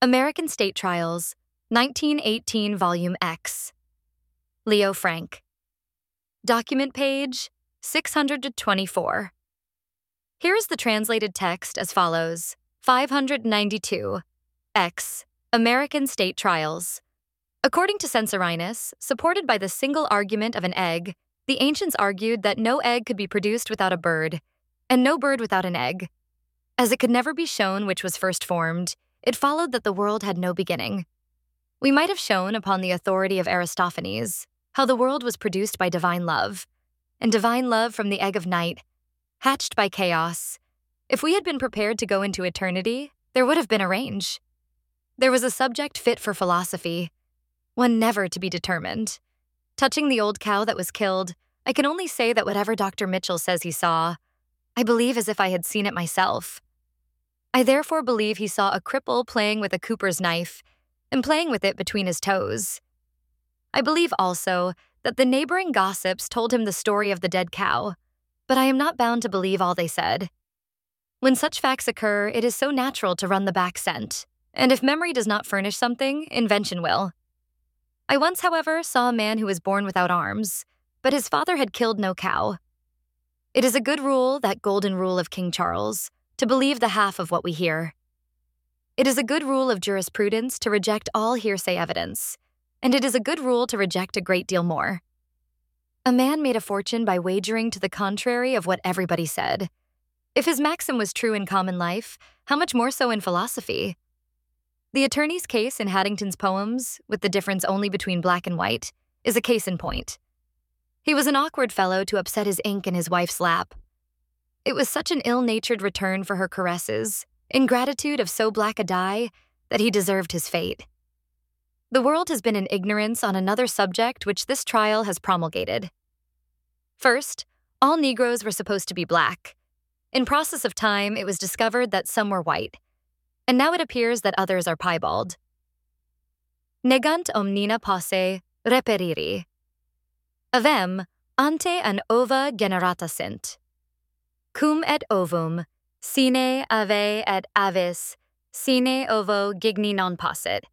American State Trials, 1918 Volume X. Leo Frank. Document page 624. Here is the translated text as follows: 592. X. American State Trials. According to Censorinus, supported by the single argument of an egg, the ancients argued that no egg could be produced without a bird, and no bird without an egg. As it could never be shown which was first formed, it followed that the world had no beginning. We might have shown, upon the authority of Aristophanes, how the world was produced by divine love, and divine love from the egg of night, hatched by chaos. If we had been prepared to go into eternity, there would have been a range. There was a subject fit for philosophy, one never to be determined. Touching the old cow that was killed, I can only say that whatever Dr. Mitchell says he saw, I believe as if I had seen it myself. I therefore believe he saw a cripple playing with a cooper's knife and playing with it between his toes. I believe also that the neighboring gossips told him the story of the dead cow, but I am not bound to believe all they said. When such facts occur, it is so natural to run the back scent, and if memory does not furnish something, invention will. I once, however, saw a man who was born without arms, but his father had killed no cow. It is a good rule, that golden rule of King Charles, to believe the half of what we hear. It is a good rule of jurisprudence to reject all hearsay evidence, and it is a good rule to reject a great deal more. A man made a fortune by wagering to the contrary of what everybody said. If his maxim was true in common life, how much more so in philosophy? The attorney's case in Haddington's poems, with the difference only between black and white, is a case in point. He was an awkward fellow to upset his ink in his wife's lap. It was such an ill-natured return for her caresses, ingratitude of so black a dye, that he deserved his fate. The world has been in ignorance on another subject which this trial has promulgated. First, all Negroes were supposed to be black. In process of time, it was discovered that some were white, and now it appears that others are piebald. Negant omnina posse reperiri. Avem ante an ova generata sint. Cum et ovum, sine ave et avis, sine ovo gigni non possit.